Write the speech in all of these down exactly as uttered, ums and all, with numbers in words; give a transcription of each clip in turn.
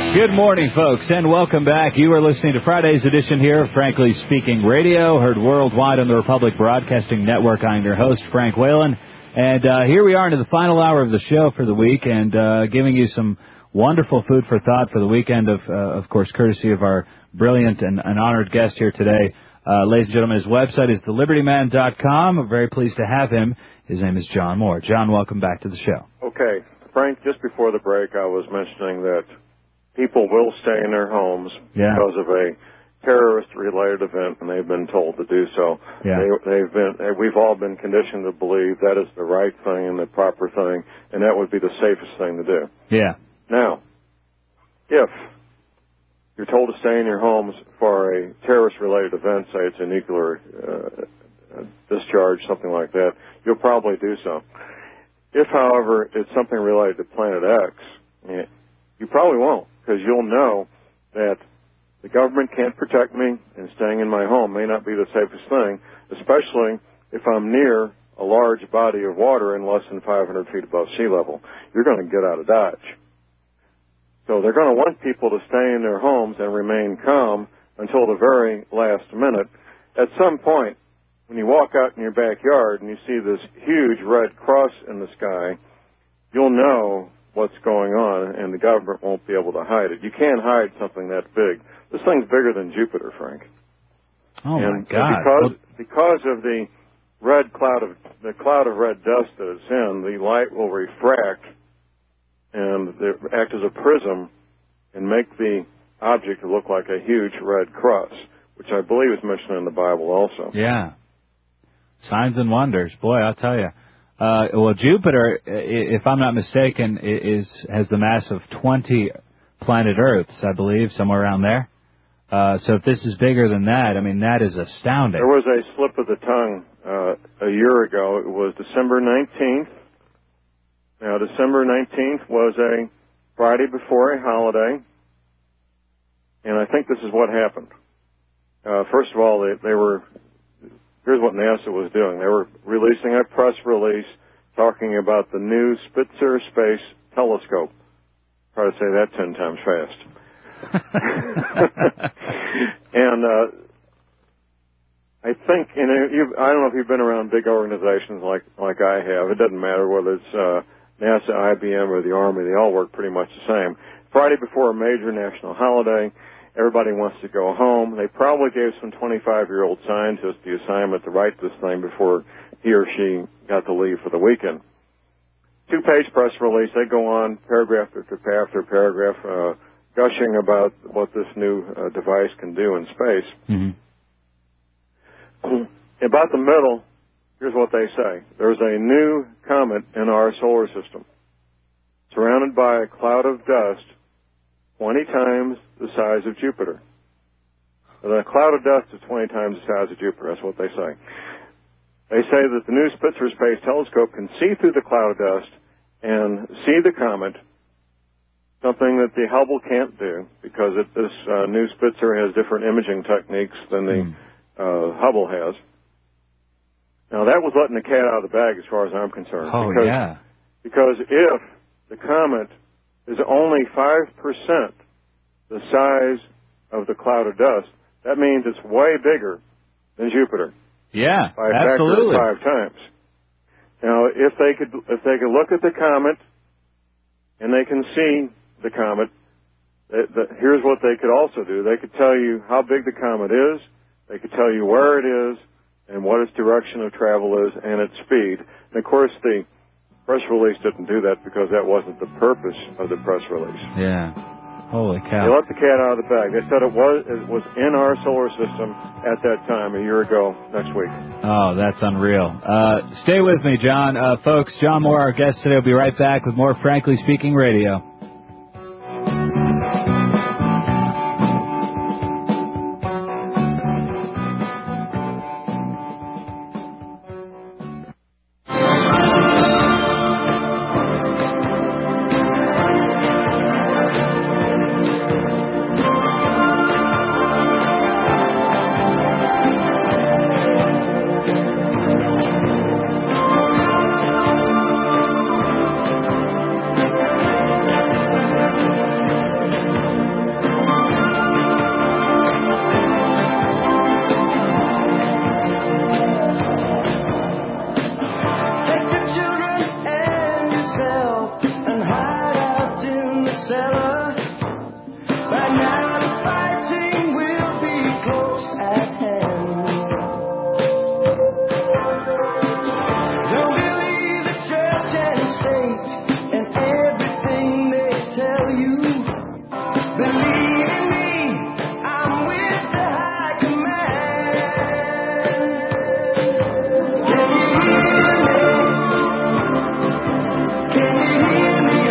Good morning, folks, and welcome back. You are listening to Friday's edition here of Frankly Speaking Radio, heard worldwide on the Republic Broadcasting Network. I'm your host, Frank Whalen, and uh, here we are into the final hour of the show for the week, and uh, giving you some wonderful food for thought for the weekend, of, uh, of course, courtesy of our brilliant and, and honored guest here today. Uh, ladies and gentlemen, his website is the liberty man dot com. I'm very pleased to have him. His name is John Moore. John, welcome back to the show. Okay. Frank, just before the break, I was mentioning that people will stay in their homes yeah. because of a terrorist-related event, and they've been told to do so. Yeah. They, they've been, we've all been conditioned to believe that is the right thing and the proper thing, and that would be the safest thing to do. Yeah. Now, if you're told to stay in your homes for a terrorist-related event, say it's a nuclear uh, discharge, something like that, you'll probably do so. If, however, it's something related to Planet X, you probably won't, because you'll know that the government can't protect me, and staying in my home may not be the safest thing, especially if I'm near a large body of water in less than five hundred feet above sea level. You're going to get out of Dodge. So they're going to want people to stay in their homes and remain calm until the very last minute. At some point, when you walk out in your backyard and you see this huge red cross in the sky, you'll know what's going on, and the government won't be able to hide it. You can't hide something that big. This thing's bigger than Jupiter, Frank. Oh, and, my God. And because, because of the red cloud of the cloud of red dust that it's in, the light will refract and act as a prism and make the object look like a huge red cross, which I believe is mentioned in the Bible also. Yeah. Signs and wonders. Boy, I'll tell you. Uh, well, Jupiter, if I'm not mistaken, is has the mass of twenty planet Earths, I believe, somewhere around there. Uh, so if this is bigger than that, I mean, that is astounding. There was a slip of the tongue uh, a year ago. It was December nineteenth. Now, December nineteenth was a Friday before a holiday, and I think this is what happened. Uh, first of all, they, they were... Here's what NASA was doing. They were releasing a press release talking about the new Spitzer Space Telescope. Try to say that ten times fast. and uh, I think, you know, you've, I don't know if you've been around big organizations like like I have. It doesn't matter whether it's uh, NASA, I B M, or the Army. They all work pretty much the same. Friday before a major national holiday, everybody wants to go home. They probably gave some twenty-five-year-old scientist the assignment to write this thing before he or she got to leave for the weekend. Two-page press release. They go on paragraph after after paragraph, uh, gushing about what this new uh, device can do in space. Mm-hmm. About the middle, here's what they say. There's a new comet in our solar system, surrounded by a cloud of dust twenty times the size of Jupiter. The cloud of dust is twenty times the size of Jupiter. That's what they say. They say that the new Spitzer Space Telescope can see through the cloud of dust and see the comet, something that the Hubble can't do because it, this uh, new Spitzer has different imaging techniques than the mm. uh, Hubble has. Now, that was letting the cat out of the bag as far as I'm concerned. Oh, because, yeah. Because if the comet is only five percent the size of the cloud of dust, that means it's way bigger than Jupiter. Yeah, by a absolutely. factor of five times. Now, if they could, if they could look at the comet and they can see the comet, the, the, here's what they could also do. They could tell you how big the comet is. They could tell you where it is and what its direction of travel is and its speed. And of course, the press release didn't do that because that wasn't the purpose of the press release. Yeah. Holy cow. They let the cat out of the bag. They said it was it was in our solar system at that time a year ago next week. Oh, that's unreal. Uh, stay with me, John. Uh, folks, John Moore, our guest today, will be right back with more Frankly Speaking Radio. and everything they tell you. Believe in me, I'm with the high command. Can you hear me? Can you hear me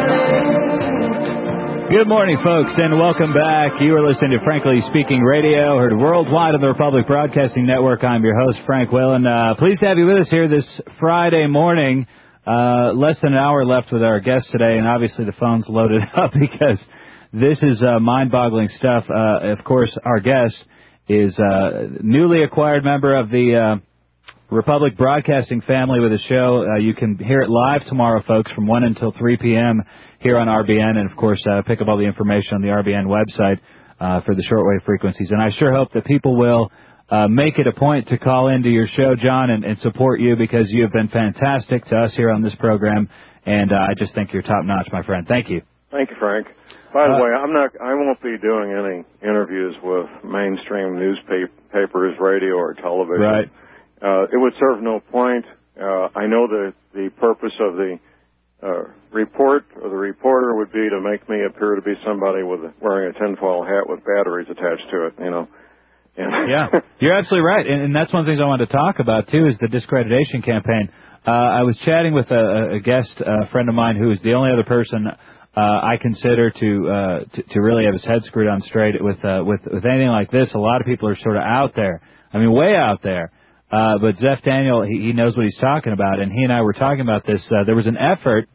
running? Good morning, folks, and welcome back. You are listening to Frankly Speaking Radio, heard worldwide on the Republic Broadcasting Network. I'm your host, Frank Whalen. Uh, pleased to have you with us here this Friday morning. Uh, less than an hour left with our guest today, and obviously the phone's loaded up because this is uh, mind-boggling stuff. Uh, of course, our guest is a newly acquired member of the uh, Republic Broadcasting family with a show. Uh, you can hear it live tomorrow, folks, from one until three p.m. here on R B N, and, of course, uh, pick up all the information on the R B N website uh, for the shortwave frequencies. And I sure hope that people will uh, make it a point to call into your show, John, and, and support you because you have been fantastic to us here on this program, and uh, I just think you're top-notch, my friend. Thank you. Thank you, Frank. By the Uh, way, I'm not. I won't be doing any interviews with mainstream newspapers, radio, or television. Right. Uh, it would serve no point. Uh, I know that the purpose of the uh, report or the reporter would be to make me appear to be somebody with wearing a tinfoil hat with batteries attached to it. You know. And Yeah, you're absolutely right, and, and that's one of the things I wanted to talk about too is the discreditation campaign. Uh, I was chatting with a, a guest, a friend of mine, who is the only other person uh, I consider to, uh, to to really have his head screwed on straight with uh, with with anything like this. A lot of people are sort of out there. I mean, way out there. Uh, but Zeph Daniel, he, he knows what he's talking about, and he and I were talking about this. Uh, there was an effort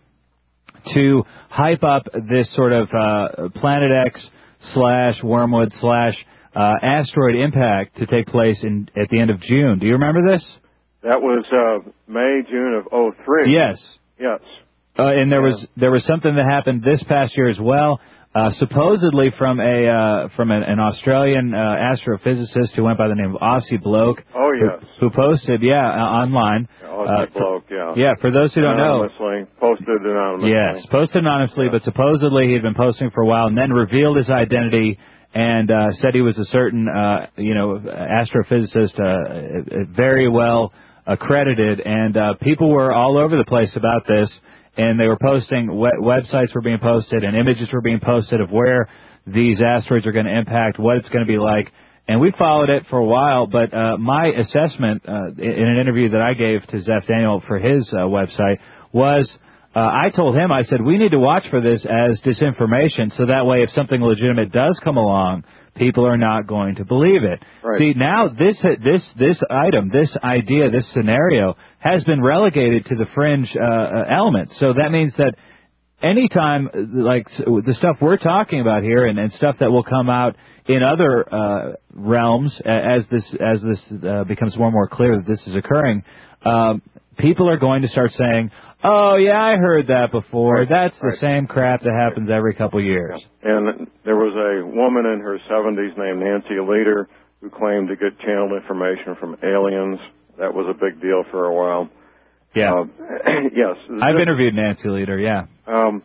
to hype up this sort of uh, Planet X slash Wormwood slash uh, asteroid impact to take place in at the end of June. Do you remember this? that was uh, May, June of oh three. Yes. Yes. Uh, and there Yeah. was there was something that happened this past year as well, uh, supposedly from a uh, from an, an Australian uh, astrophysicist who went by the name of Aussie Bloke. Oh, yes. Who, who posted, yeah, uh, online. Oh, uh, that bloke, yeah. Yeah, for those who don't know. Anonymously, posted anonymously. Yes, posted anonymously, Yeah. but supposedly he had been posting for a while and then revealed his identity and uh, said he was a certain, uh, you know, astrophysicist, uh, very well accredited, and uh, people were all over the place about this, and they were posting, we- websites were being posted, and images were being posted of where these asteroids are going to impact, what it's going to be like, and we followed it for a while, but uh, my assessment uh, in an interview that I gave to Zeph Daniel for his uh, website was, uh, I told him, I said, we need to watch for this as disinformation, so that way if something legitimate does come along, people are not going to believe it. Right. See, now this this this item, this idea, this scenario has been relegated to the fringe uh, elements. So that means that anytime, like the stuff we're talking about here, and, and stuff that will come out in other uh, realms as this as this uh, becomes more and more clear that this is occurring, um, people are going to start saying, "Oh yeah, I heard that before. Right. That's the Right. same crap that happens every couple of years." And there was a woman in her seventies named Nancy Leader who claimed to get channeled information from aliens. That was a big deal for a while. Yeah. Uh, yes. I've This- interviewed Nancy Leader, yeah. Um,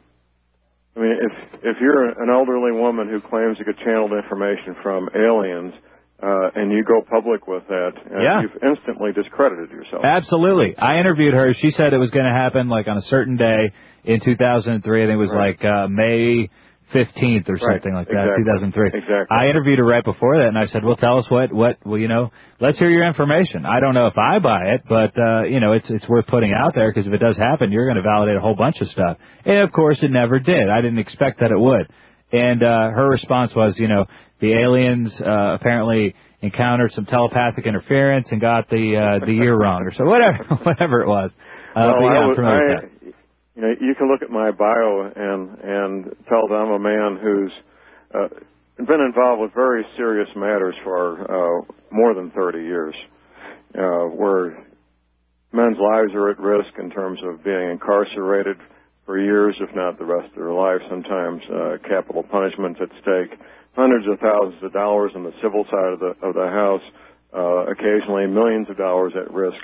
I mean, if if you're an elderly woman who claims to get channeled information from aliens, uh, and you go public with that, uh, Yeah. you've instantly discredited yourself. Absolutely. I interviewed her. She said it was going to happen like on a certain day in two thousand three. I think it was Right. like uh, May fifteenth or Right. something like that, Exactly. two thousand three. Exactly. I interviewed her right before that, and I said, well, tell us what, what, well, you know, let's hear your information. I don't know if I buy it, but, uh, you know, it's it's worth putting out there because if it does happen, you're going to validate a whole bunch of stuff. And, of course, it never did. I didn't expect that it would. And uh, her response was, you know, the aliens uh, apparently encountered some telepathic interference and got the uh, the year wrong or so, whatever, whatever it was. Uh, well, but yeah, I I'm was, familiar with I, that. you know, you can look at my bio and and tell that I'm a man who's uh, been involved with very serious matters for uh, more than thirty years, uh, where men's lives are at risk in terms of being incarcerated for years, if not the rest of their life. Sometimes uh, capital punishments at stake, hundreds of thousands of dollars on the civil side of the of the house, uh, occasionally millions of dollars at risk.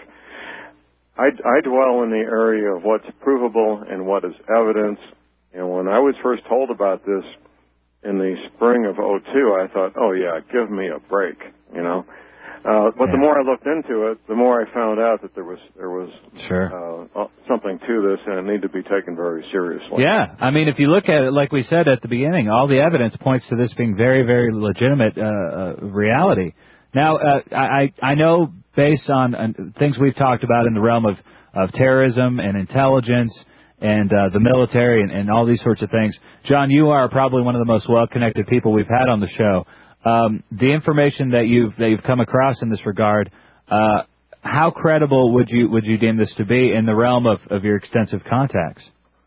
I, I dwell in the area of what's provable and what is evidence. And when I was first told about this in the spring of oh two, I thought, oh, yeah, give me a break, you know. Uh, but yeah. the more I looked into it, the more I found out that there was there was sure. uh, something to this, and it needed to be taken very seriously. Yeah, I mean, if you look at it, like we said at the beginning, all the evidence points to this being very, very legitimate uh, uh, reality. Now, uh, I I know based on uh, things we've talked about in the realm of, of terrorism and intelligence and uh, the military and, and all these sorts of things, John, you are probably one of the most well-connected people we've had on the show. Um, the information that you've that you've come across in this regard, uh, how credible would you would you deem this to be in the realm of, of your extensive contacts?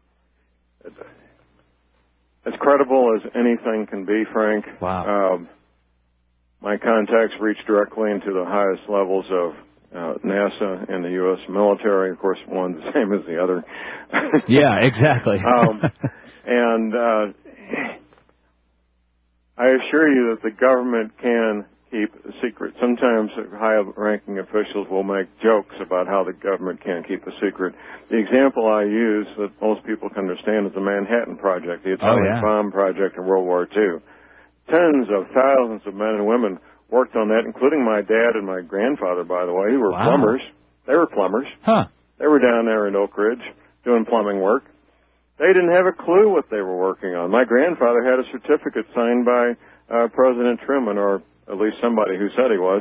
As credible as anything can be, Frank. Wow. Um, my contacts reach directly into the highest levels of uh, NASA and the U S military. Of course, one's the same as the other. Yeah, exactly. um, and uh, I assure you that the government can keep a secret. Sometimes high-ranking officials will make jokes about how the government can't keep a secret. The example I use that most people can understand is the Manhattan Project, the atomic oh, yeah. bomb project in World War Two. Tens of thousands of men and women worked on that, including my dad and my grandfather, by the way, who were wow. plumbers. They were plumbers. Huh. They were down there in Oak Ridge doing plumbing work. They didn't have a clue what they were working on. My grandfather had a certificate signed by uh, President Truman, or at least somebody who said he was,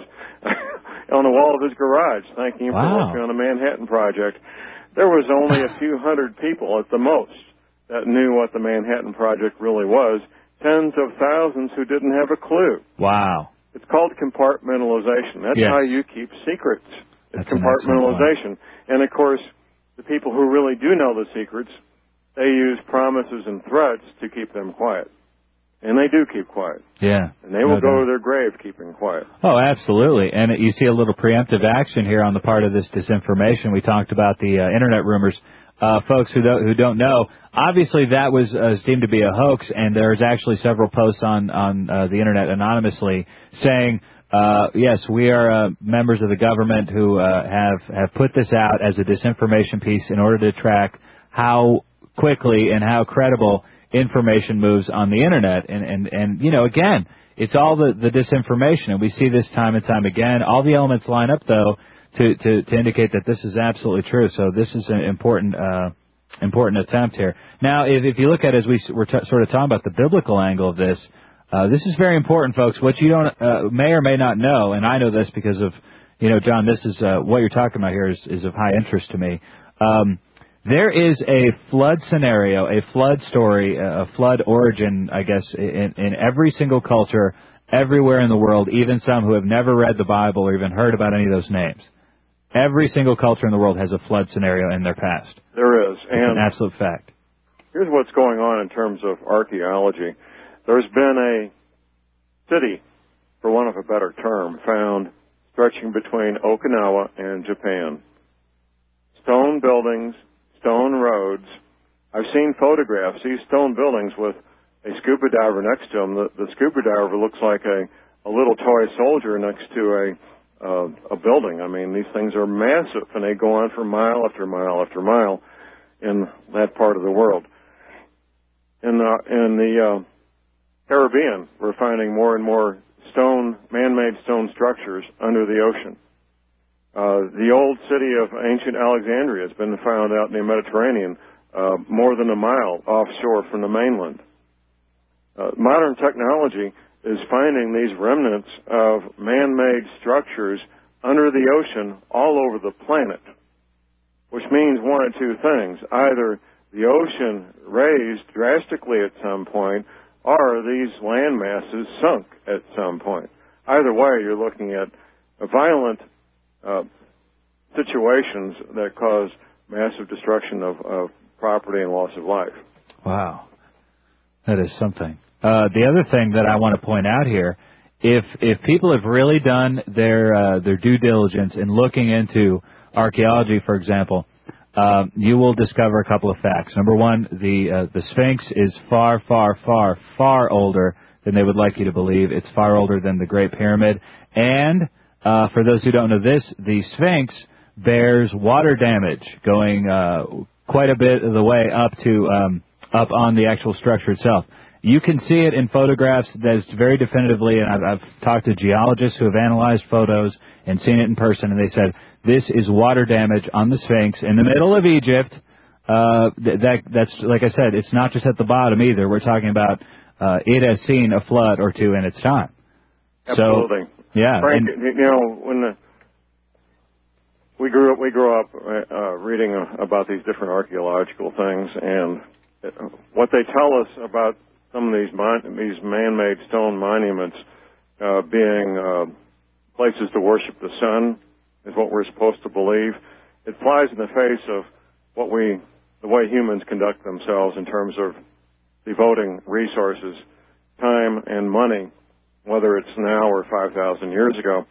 on the wall of his garage, thanking him wow. for working on the Manhattan Project. There was only a few hundred people at the most that knew what the Manhattan Project really was. Tens of thousands who didn't have a clue. Wow. It's called compartmentalization. That's yes. how you keep secrets. It's That's an compartmentalization. And, of course, the people who really do know the secrets, they use promises and threats to keep them quiet. And they do keep quiet. Yeah. And they will no go doubt. to their grave keeping quiet. Oh, absolutely. And you see a little preemptive action here on the part of this disinformation. We talked about the uh, Internet rumors. Uh, folks who don't, who don't know, obviously that was uh, deemed to be a hoax, and there's actually several posts on, on uh, the Internet anonymously saying, uh, yes, we are uh, members of the government who uh, have, have put this out as a disinformation piece in order to track how quickly and how credible information moves on the Internet. And, and, and you know, again, it's all the, the disinformation, and we see this time and time again. All the elements line up, though, to, to, to indicate that this is absolutely true. So this is an important uh, important attempt here. Now, if, if you look at it, as we were t- sort of talking about the biblical angle of this, uh, this is very important, folks. What you don't uh, may or may not know, and I know this because of, you know, John, this is uh, what you're talking about here is, is of high interest to me. Um, there is a flood scenario, a flood story, a flood origin, I guess, in, in every single culture, everywhere in the world, even some who have never read the Bible or even heard about any of those names. Every single culture in the world has a flood scenario in their past. There is. It's and an absolute fact. Here's what's going on in terms of archaeology. There's been a city, for want of a better term, found stretching between Okinawa and Japan. Stone buildings, stone roads. I've seen photographs, these stone buildings with a scuba diver next to them. The, the scuba diver looks like a, a little toy soldier next to a Uh, a building. I mean, these things are massive, and they go on for mile after mile after mile in that part of the world. In the, in the uh, Caribbean, we're finding more and more stone, man-made stone structures under the ocean. Uh, the old city of ancient Alexandria has been found out in the Mediterranean, uh, more than a mile offshore from the mainland. Uh, modern technology is finding these remnants of man-made structures under the ocean all over the planet, which means one of two things. Either the ocean raised drastically at some point, or these land masses sunk at some point. Either way, you're looking at violent uh, situations that cause massive destruction of, of property and loss of life. Wow. That is something. Uh, the other thing that I want to point out here, if if people have really done their uh, their due diligence in looking into archaeology, for example, uh, you will discover a couple of facts. Number one, the uh, the Sphinx is far, far, far, far older than they would like you to believe. It's far older than the Great Pyramid. And uh, for those who don't know this, the Sphinx bears water damage going uh, quite a bit of the way up to um, up on the actual structure itself. You can see it in photographs that's very definitively, and I've, I've talked to geologists who have analyzed photos and seen it in person, and they said this is water damage on the Sphinx in the middle of Egypt. Uh, that that's like I said, it's not just at the bottom either. We're talking about uh, it has seen a flood or two in its time. Absolutely. So, yeah. Frank, and, you know, when the, we grew up, we grew up uh, reading uh, about these different archaeological things, and what they tell us about some of these mon- these man-made stone monuments uh, being uh, places to worship the sun is what we're supposed to believe. It flies in the face of what we, the way humans conduct themselves in terms of devoting resources, time, and money, whether it's now or five thousand years ago.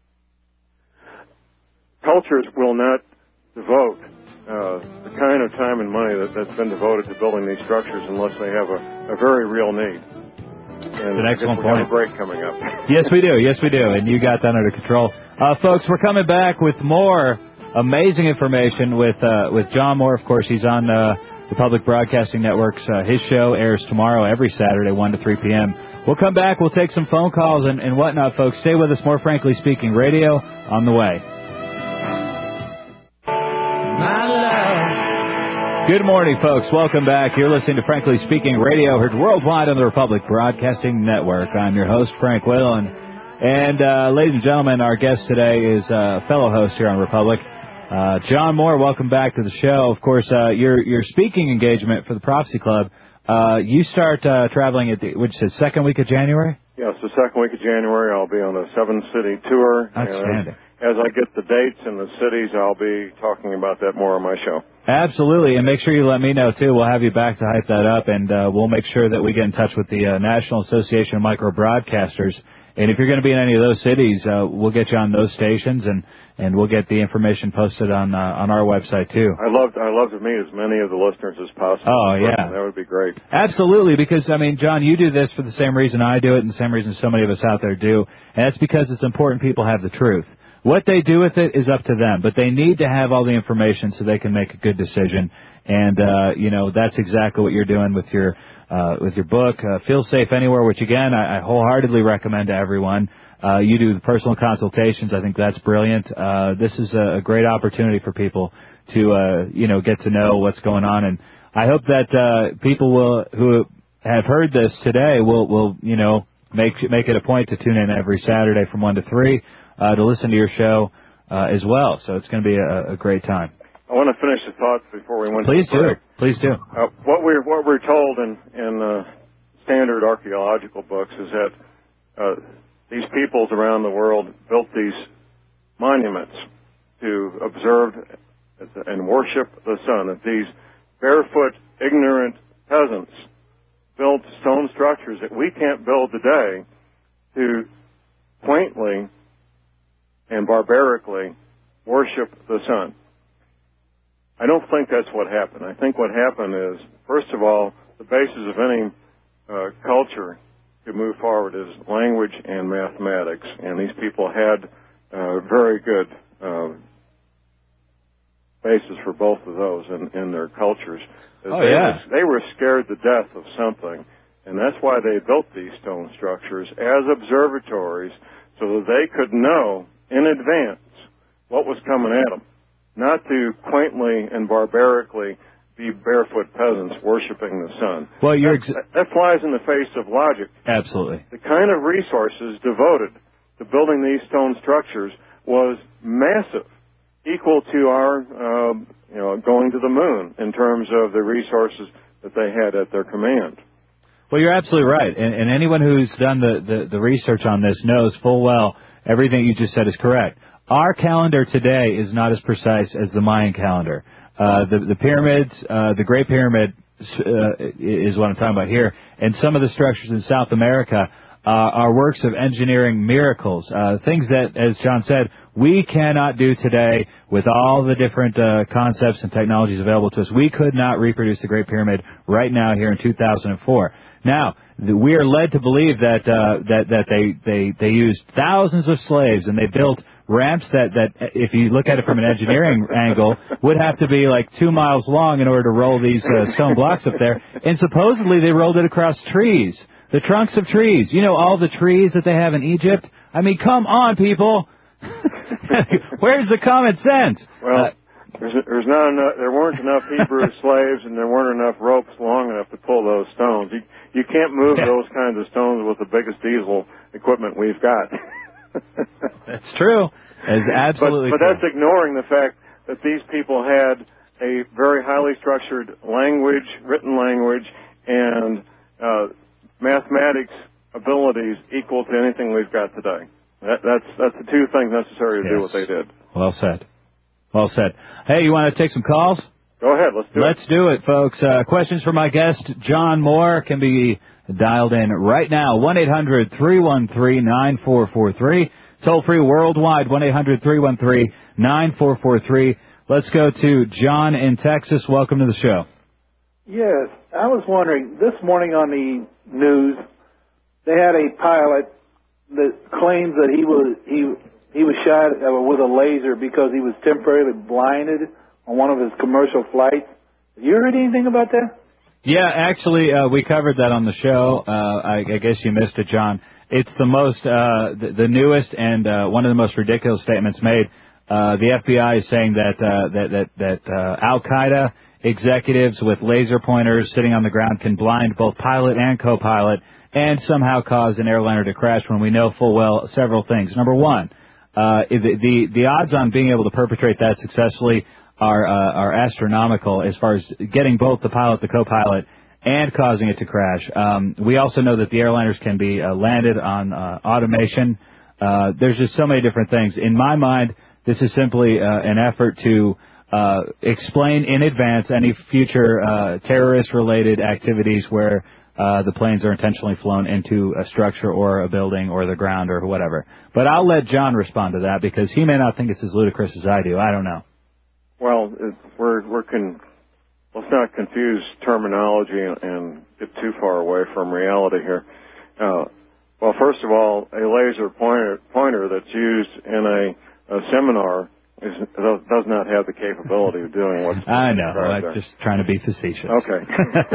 Cultures will not devote uh, the kind of time and money that, that's been devoted to building these structures unless they have a, a very real need. And an excellent we point. have a break coming up. Yes, we do. Yes, we do. And you got that under control. Uh, folks, we're coming back with more amazing information with uh, with John Moore. Of course, he's on uh, the Public Broadcasting Network's. Uh, his show airs tomorrow every Saturday, one to three p.m. We'll come back. We'll take some phone calls and, and whatnot, folks. Stay with us. More Frankly Speaking Radio on the way. Good morning, folks. Welcome back. You're listening to Frankly Speaking Radio, heard worldwide on the Republic Broadcasting Network. I'm your host, Frank Whalen. And, uh, ladies and gentlemen, our guest today is a fellow host here on Republic, uh, John Moore. Welcome back to the show. Of course, uh, your your speaking engagement for the Prophecy Club, uh, you start uh, traveling at the, which is second week of January? Yes, the second week of January, I'll be on a seven-city tour. Outstanding. And as I get the dates and the cities, I'll be talking about that more on my show. Absolutely, and make sure you let me know, too. We'll have you back to hype that up, and uh, we'll make sure that we get in touch with the uh, National Association of Micro Broadcasters. And if you're going to be in any of those cities, uh, we'll get you on those stations, and, and we'll get the information posted on uh, on our website, too. I love I love to meet as many of the listeners as possible. Oh, yeah. That would be great. Absolutely, because, I mean, John, you do this for the same reason I do it and the same reason so many of us out there do, and that's because it's important people have the truth. What they do with it is up to them, but they need to have all the information so they can make a good decision. And, uh, you know, that's exactly what you're doing with your uh, with your book, uh, Feel Safe Anywhere, which, again, I, I wholeheartedly recommend to everyone. Uh, you do the personal consultations. I think that's brilliant. Uh, this is a, a great opportunity for people to, uh, you know, get to know what's going on. And I hope that uh, people will who have heard this today will, will you know, make make it a point to tune in every Saturday from one to three. Uh, to listen to your show uh, as well. So it's going to be a, a great time. I want to finish the thought before we went Please to the break. do. Please do. Uh, what we're what we're told in in uh, standard archaeological books is that uh, these peoples around the world built these monuments to observe and worship the sun. That these barefoot, ignorant peasants built stone structures that we can't build today to quaintly and barbarically worship the sun. I don't think that's what happened. I think what happened is, first of all, the basis of any uh, culture to move forward is language and mathematics, and these people had uh, very good uh, basis for both of those in, in their cultures. Oh, they yeah. Were, they were scared to death of something, and that's why they built these stone structures as observatories so that they could know in advance what was coming at them, not to quaintly and barbarically be barefoot peasants worshiping the sun. Well, you're that, ex- that flies in the face of logic. Absolutely. The kind of resources devoted to building these stone structures was massive, equal to our, uh, you know, going to the moon in terms of the resources that they had at their command. Well, you're absolutely right, and, and anyone who's done the, the, the research on this knows full well everything you just said is correct. Our calendar today is not as precise as the Mayan calendar. Uh, the, the pyramids, uh, the Great Pyramid uh, is what I'm talking about here, and some of the structures in South America uh, are works of engineering miracles, uh, things that, as John said, we cannot do today with all the different uh, concepts and technologies available to us. We could not reproduce the Great Pyramid right now here in two thousand four. Now, we are led to believe that uh, that that they, they they used thousands of slaves and they built ramps that, that, if you look at it from an engineering angle, would have to be like two miles long in order to roll these uh, stone blocks up there. And supposedly they rolled it across trees, the trunks of trees. You know, all the trees that they have in Egypt? I mean, come on, people. Where's the common sense? Well, uh, there's, there's not enough, there weren't enough Hebrew slaves, and there weren't enough ropes long enough to pull those stones. You, you can't move yeah. those kinds of stones with the biggest diesel equipment we've got. That's true. It's absolutely But, but true. that's ignoring the fact that these people had a very highly structured language, written language, and uh, mathematics abilities equal to anything we've got today. That, that's that's the two things necessary to yes. do what they did. Well said. Well said. Hey, you want to take some calls? Go ahead. Let's do Let's it. Let's do it, folks. Uh, questions for my guest, John Moore, can be dialed in right now. one eight hundred three one three nine four four three. Toll free worldwide, one eight hundred three one three nine four four three. Let's go to John in Texas. Welcome to the show. Yes, I was wondering, this morning on the news, they had a pilot that claims that he was he he was shot uh, with a laser because he was temporarily blinded on one of his commercial flights. Have you heard anything about that? Yeah, actually, uh, we covered that on the show. Uh, I, I guess you missed it, John. It's the most, uh, the, the newest and uh, one of the most ridiculous statements made. Uh, the F B I is saying that uh, that that, that uh, Al Qaeda executives with laser pointers sitting on the ground can blind both pilot and co-pilot and somehow cause an airliner to crash when we know full well several things. Number one, uh, the, the the odds on being able to perpetrate that successfully are uh, are astronomical as far as getting both the pilot, the co-pilot, and causing it to crash. Um, we also know that the airliners can be uh, landed on uh, automation. Uh, there's just so many different things. In my mind, this is simply uh, an effort to uh, explain in advance any future uh, terrorist-related activities where uh, the planes are intentionally flown into a structure or a building or the ground or whatever. But I'll let John respond to that because he may not think it's as ludicrous as I do. I don't know. Well, it, we're we're con- let's not confuse terminology and, and get too far away from reality here. Uh, well, first of all, a laser pointer, pointer that's used in a, a seminar is, does not have the capability of doing what's I know. I'm there. just trying to be facetious. Okay.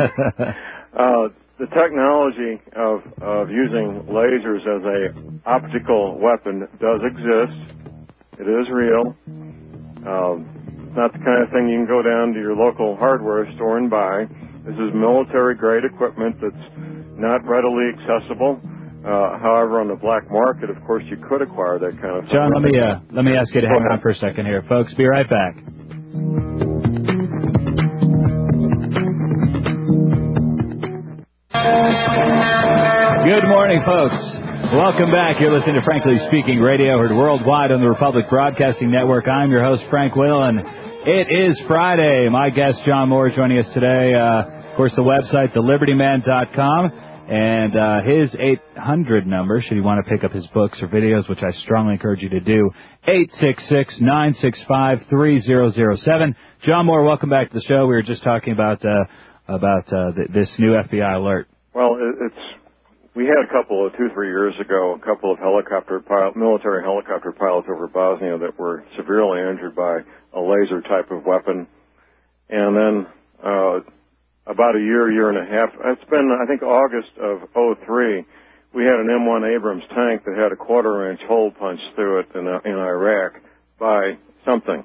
uh, the technology of, of using lasers as a optical weapon does exist. It is real. Um, it's not the kind of thing you can go down to your local hardware store and buy. This is military-grade equipment that's not readily accessible. Uh, however, on the black market, of course, you could acquire that kind of thing. John, let me uh, let me ask you to hang on for a second here, folks. Be right back. Good morning, folks. Welcome back. You're listening to Frankly Speaking Radio, heard worldwide on the Republic Broadcasting Network. I'm your host, Frank Whalen. It is Friday. My guest, John Moore, joining us today. Uh, of course, the website, the liberty man dot com. And uh, his eight hundred number, should you want to pick up his books or videos, which I strongly encourage you to do, eight six six, nine six five, three zero zero seven. John Moore, welcome back to the show. We were just talking about uh, about uh, th- this new F B I alert. Well, it's we had a couple of two, three years ago, a couple of helicopter pilot, military helicopter pilots over Bosnia that were severely injured by a laser type of weapon, and then. Uh, About a year, year and a half. It's been, I think, August of oh three. We had an M one Abrams tank that had a quarter-inch hole punched through it in, uh, in Iraq by something.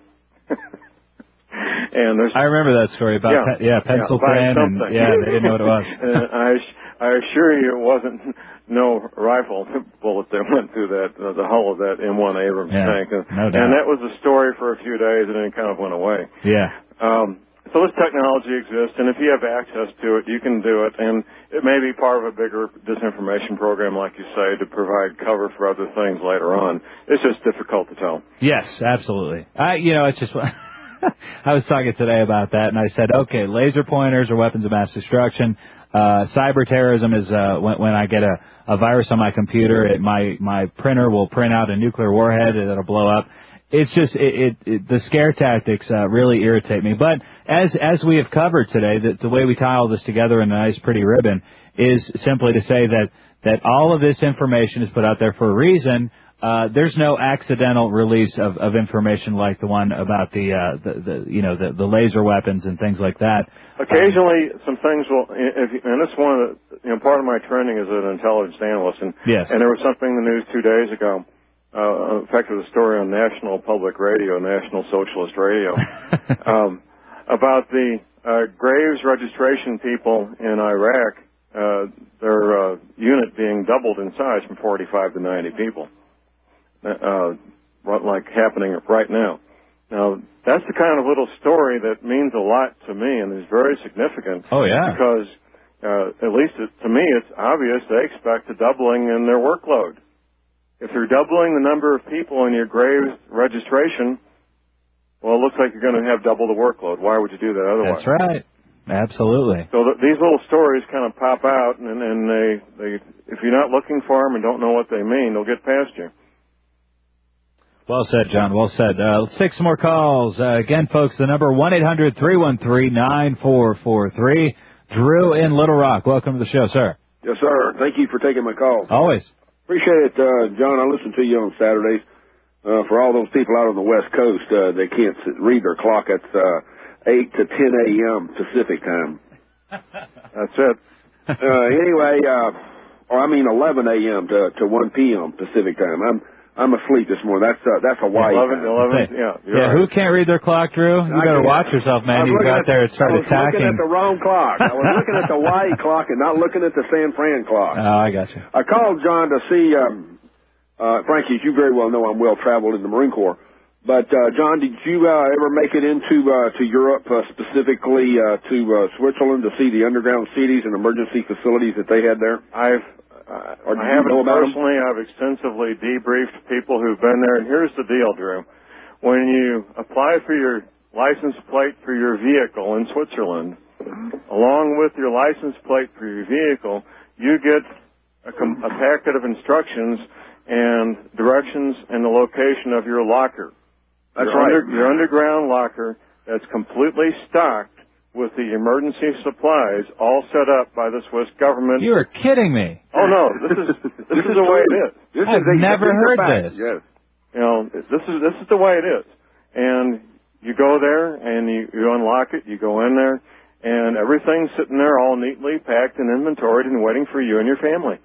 And there's, I remember that story about yeah, pe- yeah pencil yeah, pen and yeah they didn't know what it was. And I I assure you, it wasn't no rifle bullet that went through that uh, the hull of that M one Abrams yeah, tank. And, no doubt. and that was a story for a few days, and then it kind of went away. Yeah. Um, So this technology exists, and if you have access to it, you can do it, and it may be part of a bigger disinformation program, like you say, to provide cover for other things later on. It's just difficult to tell. Yes, absolutely. I, you know, it's just, I was talking today about that, and I said, okay, laser pointers are weapons of mass destruction. Uh, cyber terrorism is uh, when, when I get a, a virus on my computer, it, my, my printer will print out a nuclear warhead that'll blow up. It's just it, it, it, the scare tactics uh, really irritate me. But as as we have covered today, the, the way we tie all this together in a nice, pretty ribbon is simply to say that that all of this information is put out there for a reason. uh, there's no accidental release of, of information like the one about the, uh, the, the you know, the, the laser weapons and things like that. Occasionally, um, some things will, if, and this one, of the, you know, part of my training is an intelligence analyst, and yes. and there was something in the news two days ago. Uh, in fact, it was a story on National Public Radio, National Socialist Radio, um, about the uh, Graves registration people in Iraq, uh, their uh, unit being doubled in size from forty-five to ninety people, uh, like happening right now. Now, that's the kind of little story that means a lot to me and is very significant. Oh, yeah. Because, uh, at least it, to me, it's obvious they expect a doubling in their workload. If you're doubling the number of people in your Graves registration, well, it looks like you're going to have double the workload. Why would you do that otherwise? That's right. Absolutely. So th- these little stories kind of pop out, and, and they, they, if you're not looking for them and don't know what they mean, they'll get past you. Well said, John. Well said. Uh, let's take some more calls. Uh, again, folks, the number one eight hundred three one three nine four four three. Drew in Little Rock. Welcome to the show, sir. Yes, sir. Thank you for taking my call. Always. Appreciate it, uh, John. I listen to you on Saturdays. Uh, for all those people out on the West Coast, uh, they can't sit, read their clock. It's uh, eight to ten a.m. Pacific time. That's it. uh, anyway, uh, or I mean eleven a.m. to, to one p.m. Pacific time. I'm I'm asleep this morning. That's uh, that's Hawaii. eleven, time. eleven, yeah. Yeah, right. who can't read their clock, Drew? You I better can't. watch yourself, man. You got at, there and started attacking. I was looking at the wrong clock. I was looking at the Hawaii clock and not looking at the San Fran clock. Oh, I got you. I called John to see, um, uh, Frankie, as you very well know, I'm well traveled in the Marine Corps. But, uh, John, did you uh, ever make it into uh, to Europe, uh, specifically uh, to uh, Switzerland, to see the underground cities and emergency facilities that they had there? I've Uh, or I haven't personally. I've extensively debriefed people who've been there, and here's the deal, Drew. When you apply for your license plate for your vehicle in Switzerland, along with your license plate for your vehicle, you get a, com- a packet of instructions and directions and the location of your locker. That's your right. Under, your underground locker that's completely stocked with the emergency supplies all set up by the Swiss government. You are kidding me. Oh no, this is this, this is the way it is. This I've is a, never this heard fact. this. Yes. You know, this is this is the way it is. And you go there and you, you unlock it, you go in there, and everything's sitting there all neatly packed and inventoried and waiting for you and your family.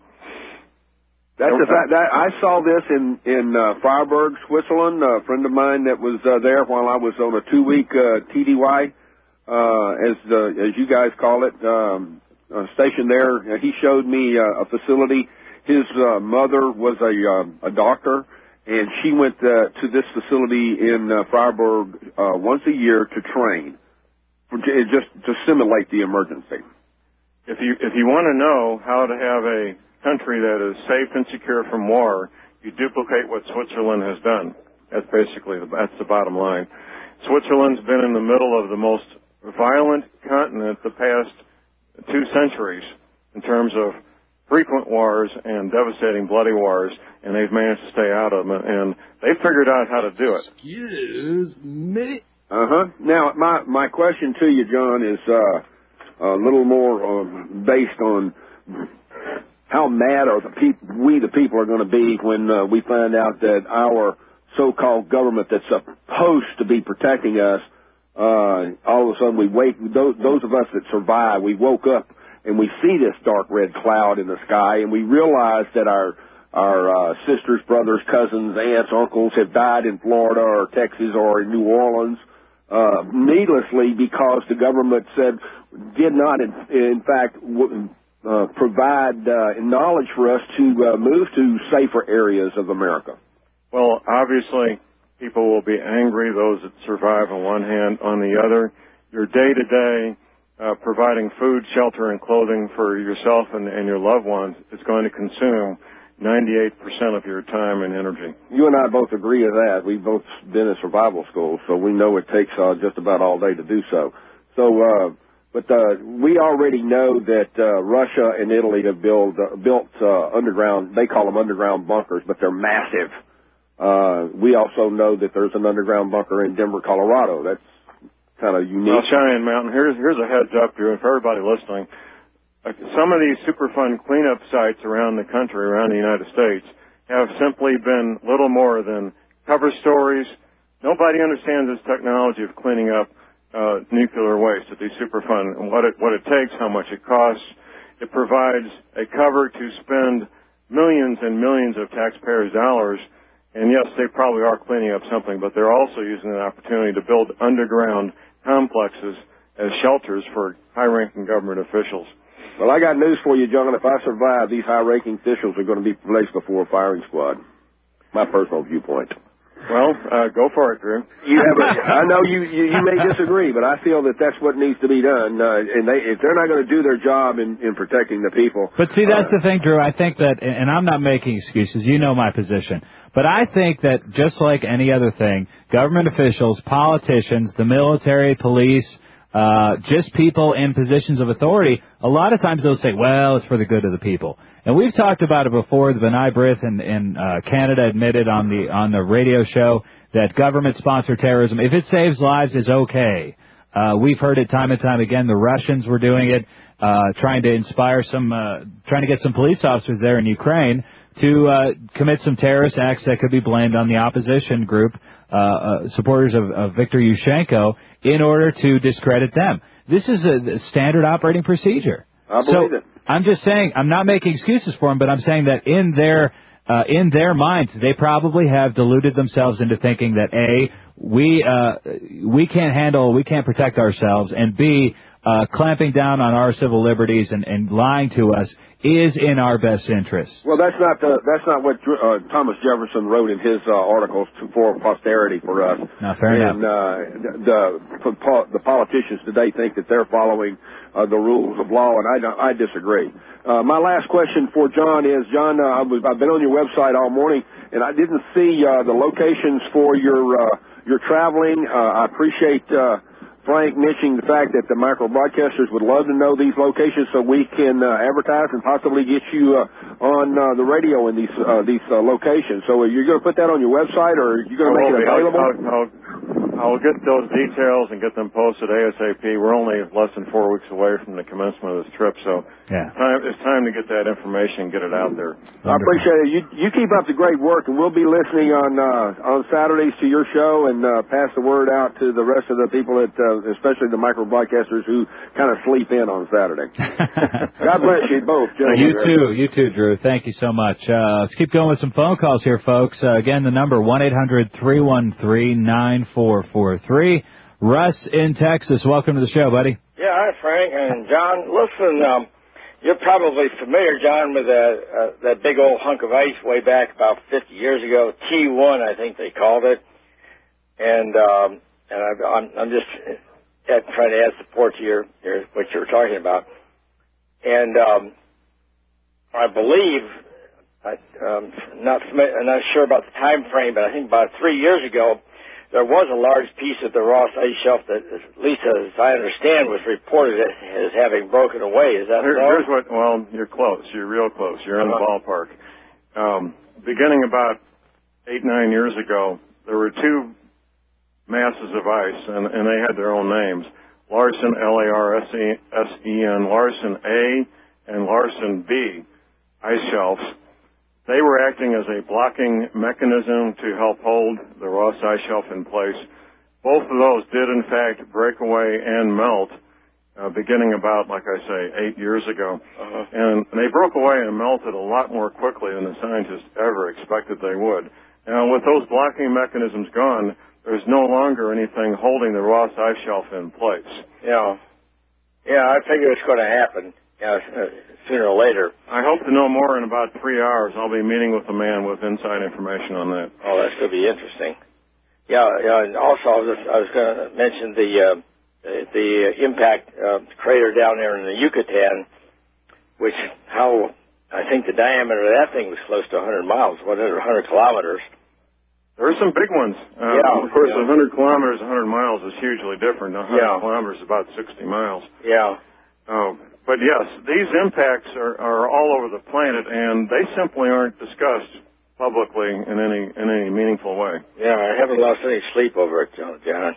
That's the fact. That I saw this in in uh, Freiburg, Switzerland. A friend of mine that was uh, there while I was on a two week uh, T D Y. Uh, as uh, as you guys call it, um, uh, stationed there. Uh, he showed me uh, a facility. His uh, mother was a uh, a doctor, and she went uh, to this facility in uh, Freiburg uh, once a year to train, for, to, just to simulate the emergency. If you if you want to know how to have a country that is safe and secure from war, you duplicate what Switzerland has done. That's basically the, that's the bottom line. Switzerland's been in the middle of the most violent continent the past two centuries in terms of frequent wars and devastating bloody wars, and they've managed to stay out of them, and they figured out how to do it. Excuse me. Uh-huh. Now, my, my question to you, John, is uh, a little more um, based on how mad are the peop- we, the people, are going to be when uh, we find out that our so-called government that's supposed to be protecting us, Uh, all of a sudden we wake, those, those of us that survive, we woke up and we see this dark red cloud in the sky, and we realize that our, our, uh, sisters, brothers, cousins, aunts, uncles have died in Florida or Texas or in New Orleans, uh, needlessly because the government said, did not in, in fact, w- uh, provide, uh, knowledge for us to, uh, move to safer areas of America. Well, obviously, people will be angry, those that survive on one hand. On the other, your day-to-day uh, providing food, shelter, and clothing for yourself and, and your loved ones is going to consume ninety-eight percent of your time and energy. You and I both agree with that. We've both been in survival school, so we know it takes uh, just about all day to do so. So, uh, but uh, we already know that uh, Russia and Italy have build, uh, built uh, underground, they call them underground bunkers, but they're massive. Uh, we also know that there's an underground bunker in Denver, Colorado. That's kind of unique. Well, Cheyenne Mountain, here's, here's a heads up, Drew, and for everybody listening. Uh, some of these Superfund cleanup sites around the country, around the United States, have simply been little more than cover stories. Nobody understands this technology of cleaning up uh, nuclear waste at these Superfund and what it, what it takes, how much it costs. It provides a cover to spend millions and millions of taxpayers' dollars. And yes, they probably are cleaning up something, but they're also using an opportunity to build underground complexes as shelters for high-ranking government officials. Well, I got news for you, John. If I survive, these high-ranking officials are going to be placed before a firing squad. My personal viewpoint. Well, uh, go for it, Drew. You have a, I know you, you, you may disagree, but I feel that that's what needs to be done. Uh, and they, if they're not going to do their job in, in protecting the people. But see, that's uh, the thing, Drew. I think that, and I'm not making excuses. You know my position. But I think that just like any other thing, government officials, politicians, the military, police, uh, just people in positions of authority, a lot of times they'll say, well, it's for the good of the people. And we've talked about it before. The B'nai B'rith in, in uh, Canada admitted on the on the radio show that government-sponsored terrorism, if it saves lives, is okay. Uh, we've heard it time and time again. The Russians were doing it, uh, trying to inspire some, uh, trying to get some police officers there in Ukraine to uh, commit some terrorist acts that could be blamed on the opposition group, uh, uh, supporters of, of Viktor Yushchenko, in order to discredit them. This is a standard operating procedure. I believe so, it. I'm just saying, I'm not making excuses for them, but I'm saying that in their uh, in their minds, they probably have deluded themselves into thinking that A, we uh, we can't handle, we can't protect ourselves, and B, uh, clamping down on our civil liberties and, and lying to us is in our best interest. Well, that's not the, that's not what uh, Thomas Jefferson wrote in his uh, articles to, for posterity for us. No, fair and, enough. And uh, the the politicians today think that they're following uh, the rules of law, and I don't, I disagree. Uh, my last question for John is, John, uh, I was, I've been on your website all morning, and I didn't see uh, the locations for your uh, your traveling. Uh, I appreciate. Uh, Frank mentioning the fact that the micro broadcasters would love to know these locations so we can uh, advertise and possibly get you uh, on uh, the radio in these uh, these uh, locations. So are you going to put that on your website, or are you going to make it available? I'll, I'll, I'll get those details and get them posted ASAP. We're only less than four weeks away from the commencement of this trip, so yeah. it's, time, it's time to get that information and get it out there. I appreciate it. You you keep up the great work, and we'll be listening on uh, on Saturdays to your show and uh, pass the word out to the rest of the people that. Uh, especially the micro broadcasters who kind of sleep in on Saturday. God bless you both, gentlemen. You too, you too, Drew. Thank you so much. Uh, let's keep going with some phone calls here, folks. Uh, again, the number one eight hundred three one three nine four four three. Russ in Texas, welcome to the show, buddy. Yeah, hi, Frank and John. Listen, um, you're probably familiar, John, with that uh, that big old hunk of ice way back about fifty years ago, T one, I think they called it, and um, and I, I'm, I'm just. I'm trying to add support to your, your what you were talking about, and um, I believe I, um, not I'm not sure about the time frame, but I think about three years ago there was a large piece of the Ross Ice Shelf that, at least as I understand, was reported as having broken away. Is that Here, so? Here's what. Well, you're close. You're real close. You're in uh-huh. the ballpark. Um, beginning about eight nine years ago, there were two masses of ice, and, and they had their own names. Larsen, L A R S E N, Larsen A, and Larsen B ice shelves. They were acting as a blocking mechanism to help hold the Ross Ice Shelf in place. Both of those did, in fact, break away and melt, uh, beginning about, like I say, eight years ago. Uh-huh. And they broke away and melted a lot more quickly than the scientists ever expected they would. Now, with those blocking mechanisms gone, there's no longer anything holding the Ross Ice Shelf in place. Yeah. Yeah, I figure it's going to happen yeah, sooner or later. I hope to know more in about three hours. I'll be meeting with a man with inside information on that. Oh, that's going to be interesting. Yeah, yeah, and also I was, I was going to mention the uh, the impact uh, crater down there in the Yucatan, which how I think the diameter of that thing was close to one hundred miles, one hundred kilometers. There are some big ones. Uh, yeah, of course, yeah. one hundred kilometers, one hundred miles is hugely different. one hundred yeah. kilometers is about sixty miles. Yeah. Uh, but yes, these impacts are, are all over the planet, and they simply aren't discussed publicly in any in any meaningful way. Yeah, I haven't lost any sleep over it, John. John.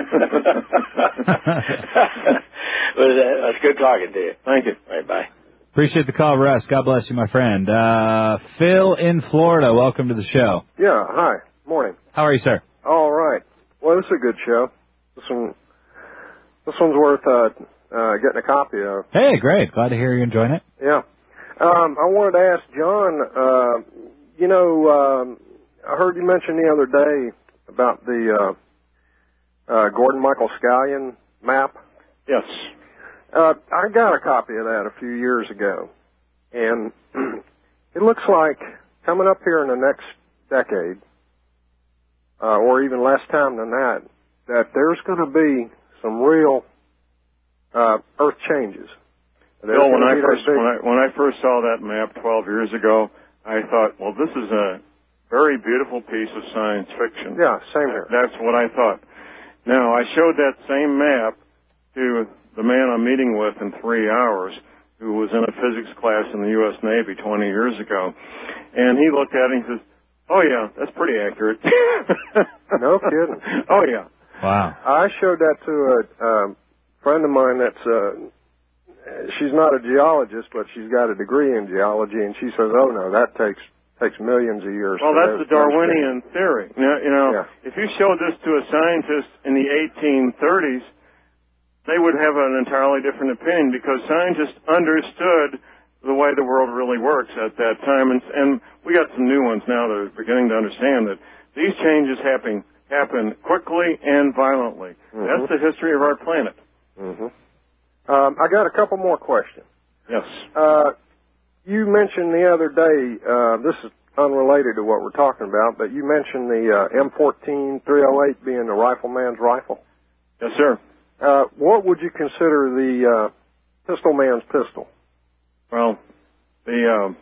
Well, that's good talking to you. Thank you. All right, bye. Appreciate the call, Russ. God bless you, my friend. Uh, Phil in Florida, welcome to the show. Yeah, hi. Morning. How are you, sir? All right. Well, this is a good show. This one, this one's worth uh, uh, getting a copy of. Hey, great. Glad to hear you're enjoying it. Yeah. Um, I wanted to ask John, uh, you know, um, I heard you mention the other day about the uh, uh, Gordon Michael Scallion map. Yes. Uh, I got a copy of that a few years ago, and it looks like coming up here in the next decade, uh, or even less time than that, that there's going to be some real uh, Earth changes. Bill, when I first when I when I first saw that map twelve years ago, I thought, well, this is a very beautiful piece of science fiction. Yeah, same here. That's what I thought. Now, I showed that same map to the man I'm meeting with in three hours, who was in a physics class in the U S Navy twenty years ago, and he looked at it and he says, "Oh yeah, that's pretty accurate." No kidding. Oh yeah. Wow. I showed that to a um, friend of mine that's uh, she's not a geologist, but she's got a degree in geology, and she says, "Oh no, that takes takes millions of years." Well, that's the Darwinian theory. Now, you know, yeah. if you showed this to a scientist in the eighteen thirties, they would have an entirely different opinion because scientists understood the way the world really works at that time. And, and we got some new ones now that are beginning to understand that these changes happen, happen quickly and violently. Mm-hmm. That's the history of our planet. Mm-hmm. Um, I got a couple more questions. Yes. Uh, you mentioned the other day, uh, this is unrelated to what we're talking about, but you mentioned the uh, M fourteen three oh eight being the rifleman's rifle. Yes, sir. Uh, what would you consider the uh, pistol man's pistol? Well, the um,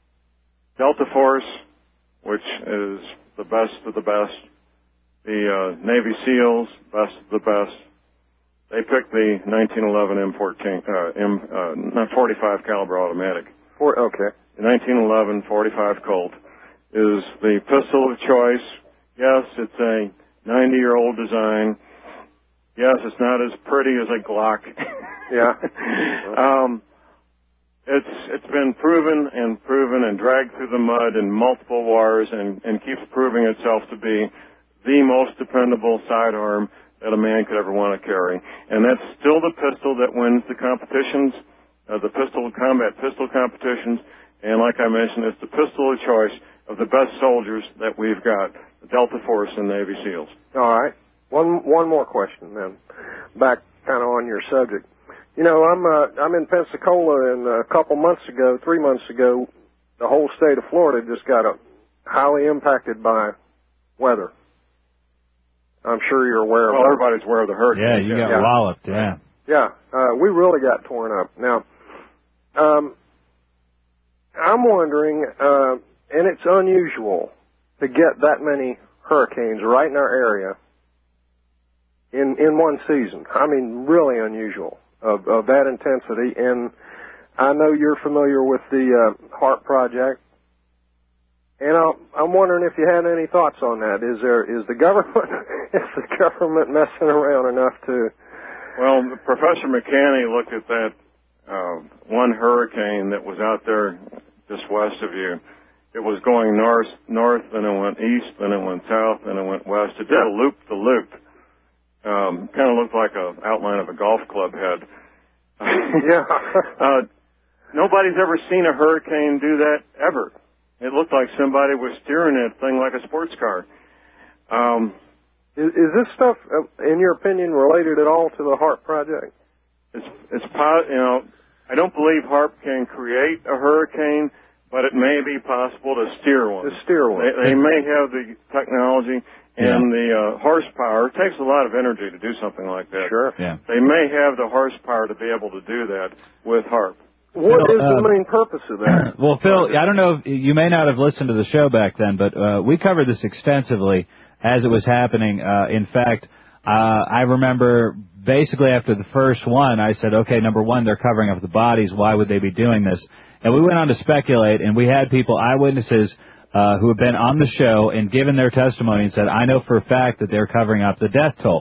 Delta Force, which is the best of the best, the uh, Navy SEALs, best of the best. They picked the nineteen eleven M fourteen, uh, M, uh, not forty-five caliber automatic. For, okay. The nineteen eleven forty-five Colt is the pistol of choice. Yes, it's a ninety-year-old design. Yes, it's not as pretty as a Glock. Yeah. um, it's it's been proven and proven and dragged through the mud in multiple wars and, and keeps proving itself to be the most dependable sidearm that a man could ever want to carry. And that's still the pistol that wins the competitions, uh, the pistol combat pistol competitions. And like I mentioned, it's the pistol of choice of the best soldiers that we've got, the Delta Force and Navy SEALs. All right. One one more question then, back kind of on your subject. You know, I'm uh, I'm in Pensacola, and a couple months ago, three months ago, the whole state of Florida just got a, highly impacted by weather. I'm sure you're aware well, of it. Well, everybody's aware of the hurricane. Yeah, you got yeah. walloped, yeah. Yeah, uh, we really got torn up. Now, um, I'm wondering, uh, and it's unusual to get that many hurricanes right in our area in in one season. I mean, really unusual of, of that intensity. And I know you're familiar with the uh, HAARP project, and I'll, I'm wondering if you had any thoughts on that. Is there is the government is the government messing around enough to? Well, Professor McCanney looked at that uh, one hurricane that was out there just west of you. It was going north, north, then it went east, then it went south, then it went west. It did a loop to loop. Um, kind of looked like an outline of a golf club head. Yeah. uh, nobody's ever seen a hurricane do that ever. It looked like somebody was steering that thing like a sports car. Um, is, is this stuff, uh, in your opinion, related at all to the HAARP project? It's, it's, you know, I don't believe HAARP can create a hurricane, but it may be possible to steer one. To steer one. They, they may have the technology and yeah. the uh, horsepower. It takes a lot of energy to do something like that. Sure. Yeah. They may have the horsepower to be able to do that with HAARP. What Phil, is the uh, main purpose of that? Well, Phil, I don't know if you may not have listened to the show back then, but uh, we covered this extensively as it was happening. Uh, in fact, uh, I remember basically after the first one, I said, okay, number one, they're covering up the bodies. Why would they be doing this? And we went on to speculate, and we had people, eyewitnesses, uh, who have been on the show and given their testimony and said, I know for a fact that they're covering up the death toll.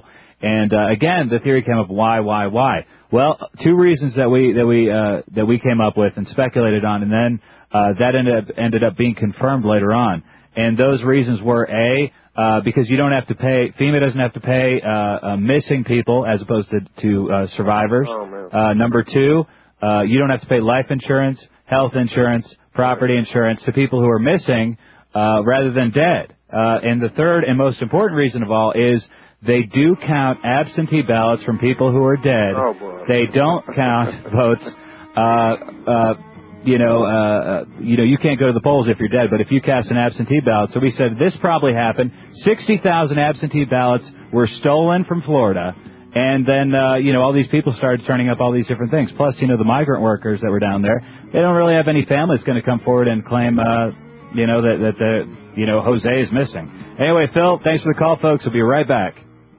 And uh, again, the theory came up: why, why, why? Well, two reasons that we that we uh, that we came up with and speculated on, and then uh, that ended up ended up being confirmed later on. And those reasons were a uh, because you don't have to pay FEMA doesn't have to pay uh, uh, missing people as opposed to to uh, survivors. Oh, man. Uh, number two, uh, you don't have to pay life insurance, health insurance, property insurance to people who are missing uh, rather than dead. Uh, and the third and most important reason of all is they do count absentee ballots from people who are dead. Oh, boy. They don't count votes. Uh, uh, you know, uh, you know, you can't go to the polls if you're dead, but if you cast an absentee ballot, so we said this probably happened. Sixty thousand absentee ballots were stolen from Florida. And then, uh, you know, all these people started turning up all these different things. Plus, you know, the migrant workers that were down there, they don't really have any families going to come forward and claim, uh, you know, that, that the, you know, Jose is missing. Anyway, Phil, thanks for the call, folks. We'll be right back.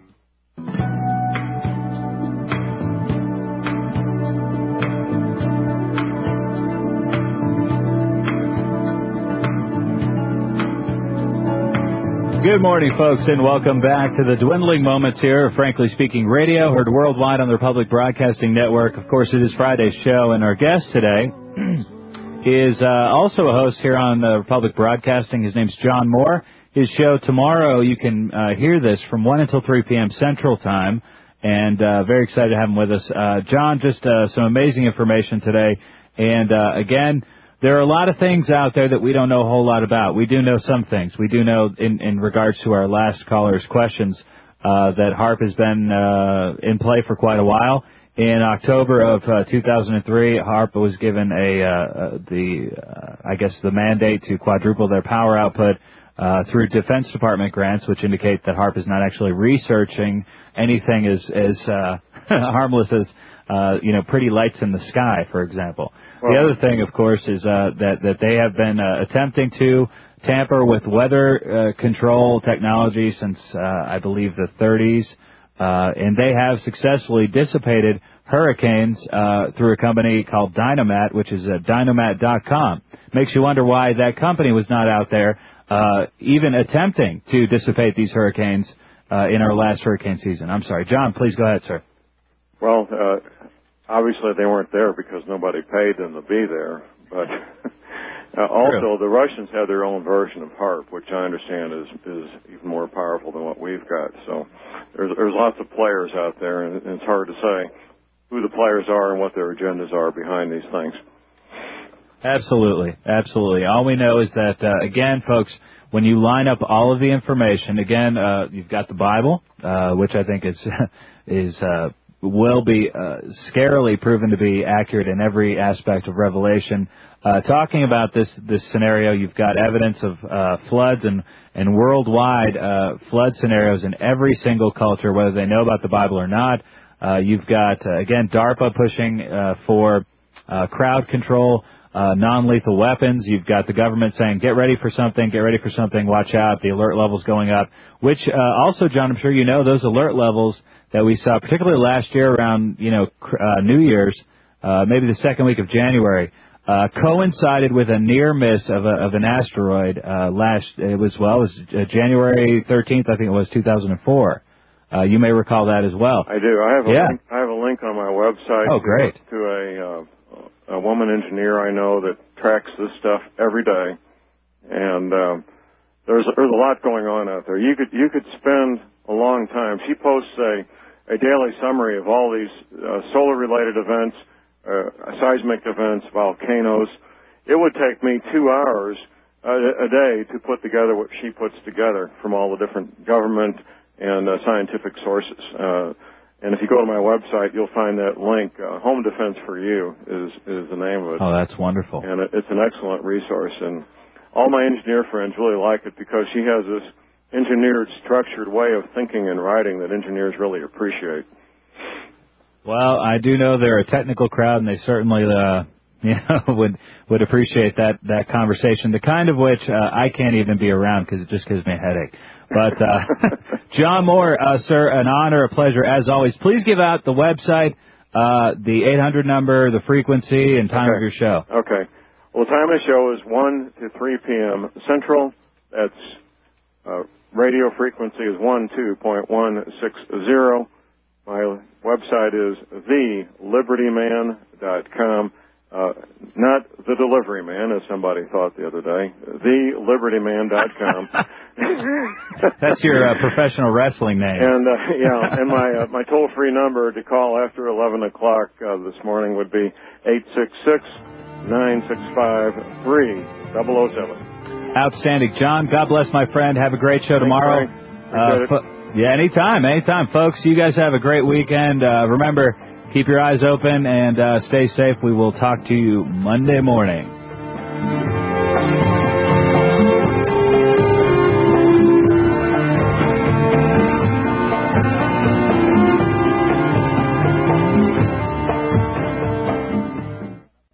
Good morning, folks, and welcome back to the Dwindling Moments here of Frankly Speaking Radio, heard worldwide on the Republic Broadcasting Network. Of course, it is Friday's show, and our guest today is uh, also a host here on uh, Republic Broadcasting. His name's John Moore. His show tomorrow, you can uh, hear this from one until three p.m. Central Time, and uh, very excited to have him with us. Uh, John, just uh, some amazing information today, and uh, again, there are a lot of things out there that we don't know a whole lot about. We do know some things. We do know, in, in regards to our last caller's questions, uh, that HAARP has been uh, in play for quite a while. In October of uh, two thousand three, HAARP was given a uh, the uh, I guess the mandate to quadruple their power output uh, through Defense Department grants, which indicate that HAARP is not actually researching anything as as uh, harmless as uh, you know pretty lights in the sky, for example. Well, the other thing, of course, is uh, that that they have been uh, attempting to tamper with weather uh, control technology since uh, I believe the thirties. Uh, and they have successfully dissipated hurricanes uh, through a company called Dynomat, which is uh, dynomat dot com. Makes you wonder why that company was not out there uh, even attempting to dissipate these hurricanes uh, in our last hurricane season. I'm sorry. John, please go ahead, sir. Well, uh, obviously they weren't there because nobody paid them to be there. But uh, also, the Russians have their own version of HAARP, which I understand is, is even more powerful than what we've got. So there's, there's lots of players out there, and it's hard to say who the players are and what their agendas are behind these things. Absolutely, absolutely. All we know is that, uh, again, folks, when you line up all of the information, again, uh, you've got the Bible, uh, which I think is is uh, will be uh, scarily proven to be accurate in every aspect of Revelation. Uh, talking about this this scenario, you've got evidence of uh, floods and and worldwide uh, flood scenarios in every single culture, whether they know about the Bible or not. Uh, you've got uh, again DARPA pushing uh, for uh, crowd control, uh, non-lethal weapons. You've got the government saying, "Get ready for something, get ready for something. Watch out, the alert level's going up." Which uh, also, John, I'm sure you know those alert levels that we saw, particularly last year around you know uh, New Year's, uh, maybe the second week of January. Uh, coincided with a near miss of, a, of an asteroid uh, last. It was well, it was uh, January thirteenth, I think it was two thousand four. Uh, you may recall that as well. I do. I have a yeah. link, I have a link on my website. Oh, great. To, to a, uh, a woman engineer I know that tracks this stuff every day, and um, there's there's a lot going on out there. You could you could spend a long time. She posts a a daily summary of all these uh, solar related events. Uh, seismic events, volcanoes. It would take me two hours a, a day to put together what she puts together from all the different government and uh, scientific sources. Uh, and if you go to my website, you'll find that link. Uh, Home Defense for You is is the name of it. Oh, that's wonderful. And it, it's an excellent resource. And all my engineer friends really like it because she has this engineered, structured way of thinking and writing that engineers really appreciate. Well, I do know they're a technical crowd, and they certainly, uh, you know, would would appreciate that that conversation. The kind of which uh, I can't even be around because it just gives me a headache. But uh, John Moore, uh, sir, an honor, a pleasure as always. Please give out the website, uh, the eight hundred number, the frequency, and time okay. of your show. Okay. Well, the time of the show is one to three p.m. Central. That's uh, radio frequency is one two point one six zero. My website is the liberty man dot com. Uh, not the delivery man, as somebody thought the other day. the liberty man dot com. That's your uh, professional wrestling name. And uh, yeah, and my uh, my toll free number to call after eleven o'clock uh, this morning would be eight six six nine six five three zero zero seven. Outstanding, John. God bless, my friend. Have a great show tomorrow. Uh, fo- yeah, anytime, anytime, folks. You guys have a great weekend. Uh, remember, keep your eyes open and uh, stay safe. We will talk to you Monday morning.